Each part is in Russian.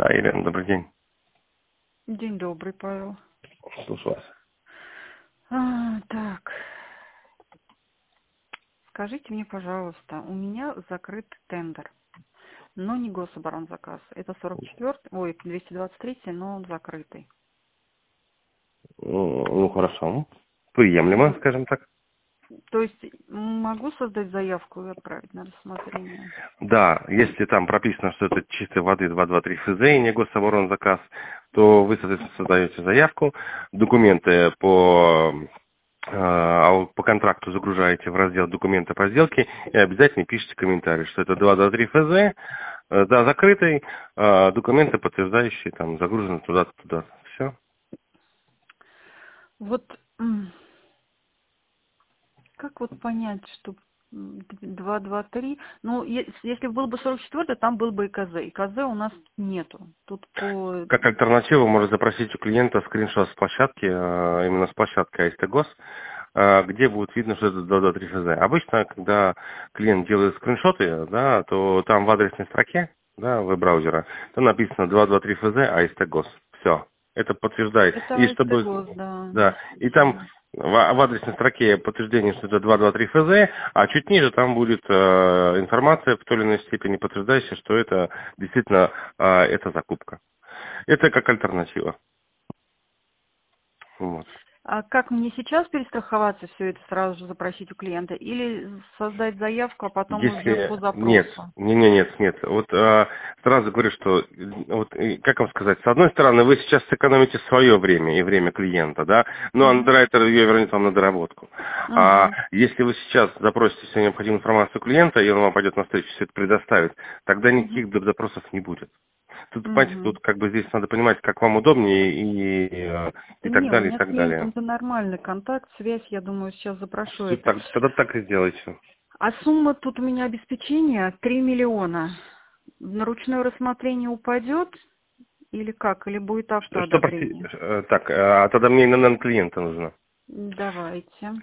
Да, Елена, добрый день. День добрый, Павел. Слушаю вас. Так, скажите мне, пожалуйста, у меня закрыт тендер, но не гособоронзаказ. Это 223, но он закрытый. Ну, хорошо. Приемлемо, скажем так. То есть могу создать заявку и отправить на рассмотрение? Да, если там прописано, что это чистой воды 223 ФЗ и не гособоронзаказ, то вы, соответственно, создаете заявку, документы по контракту загружаете в раздел «Документы по сделке» и обязательно пишите комментарий, что это 223 ФЗ, да, закрытый, документы, подтверждающие, там, загружены туда-то, туда-то. Все. Вот как вот понять, что 223, ну, если был бы 44, там был бы ИКЗ. ИКЗ у нас нету. Тут по... Как альтернативу можно запросить у клиента скриншот с площадки, именно с площадки АСТ ГОС, где будет видно, что это 223 ФЗ. Обычно, когда клиент делает скриншоты, да, то там в адресной строке, да, веб-браузера, там написано 223 ФЗ АСТ ГОС. Все. Это подтверждает. И Это чтобы, СТГОС, да. да, и там в адресной строке подтверждение, что это 223 ФЗ, а чуть ниже там будет информация в той или иной степени подтверждающая, что это действительно это закупка. Это как альтернатива. Вот. А как мне сейчас перестраховаться, все это сразу же запросить у клиента? Или создать заявку, а потом уже по Если нет, запросу? нет. Вот сразу говорю, что вот как вам сказать, с одной стороны, вы сейчас сэкономите свое время и время клиента, да, но Угу. андеррайтер ее вернет вам на доработку. А Угу. если вы сейчас запросите всю необходимую информацию клиента, и он вам пойдет навстречу, все это предоставит, тогда Угу. никаких запросов не будет. Тут, понимаете, Угу. тут как бы здесь надо понимать, как вам удобнее и так Не, у далее, и меня с так далее. клиентом-то нормальный контакт, связь, я думаю, сейчас запрошу это. Тогда так и сделайте. А сумма тут у меня обеспечения 3 миллиона. На ручное рассмотрение упадет или как? Или будет Что, прости, автоодобрение? так, тогда мне на клиента нужно. Давайте.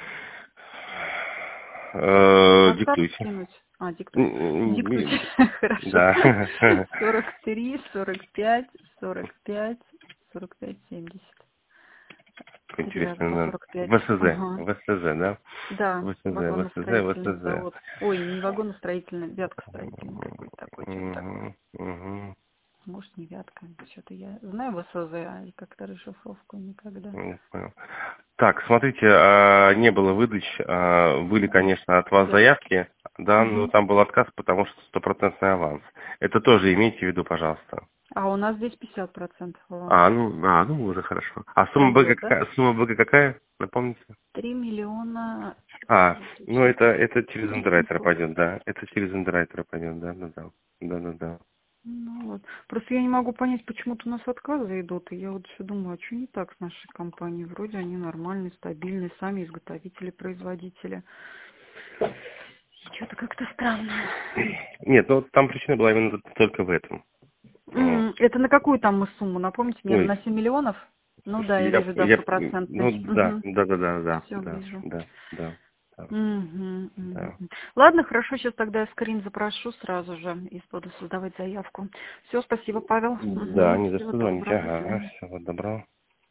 WhatsApp Диктуйте. скинуть? Диктуйте. Диктуйте. М, Хорошо. Да. 43, 45, 45, 45, 70. Три раза по Интересно. 45. Ага. ВСЗ, да? Да, вагоностроительный ВСЗ. завод. Ой, не вагоностроительный, вяткостроительный какой-то такой, что-то такое. Мгм, мгм. Может, не вятка, что-то я знаю ВСЗ, а как-то расшифровку никогда. Я понял. Так, смотрите, не было выдач, были, конечно, от вас Да. заявки, да, но Угу. там был отказ, потому что стопроцентный аванс. Это тоже имейте в виду, пожалуйста. А у нас здесь 50% аванс. Ну уже хорошо. А Пойдет, да? сумма БГ какая? Напомните? 3 миллиона Ну сейчас, это через андеррайтера 700. пойдет, да. Это через андеррайтера пойдет, да. Да. Ну вот. Просто я не могу понять, почему-то у нас отказы идут. И я вот все думаю, а что не так с нашей компанией? Вроде они нормальные, стабильные, сами изготовители, производители. Что-то как-то странно. Нет, ну там причина была именно только в этом. Вот. Это на какую там мы сумму? Напомните мне, Ой, на 7 миллионов? Ну да, я вижу, да, я, стопроцентный. ну Угу. да, Все вижу. да. Да. Ладно, хорошо, сейчас тогда я скрин запрошу сразу же и буду создавать заявку. Все, спасибо, Павел. Да, не за Всего что звонить. доброго, до Ага, свидания. всего доброго.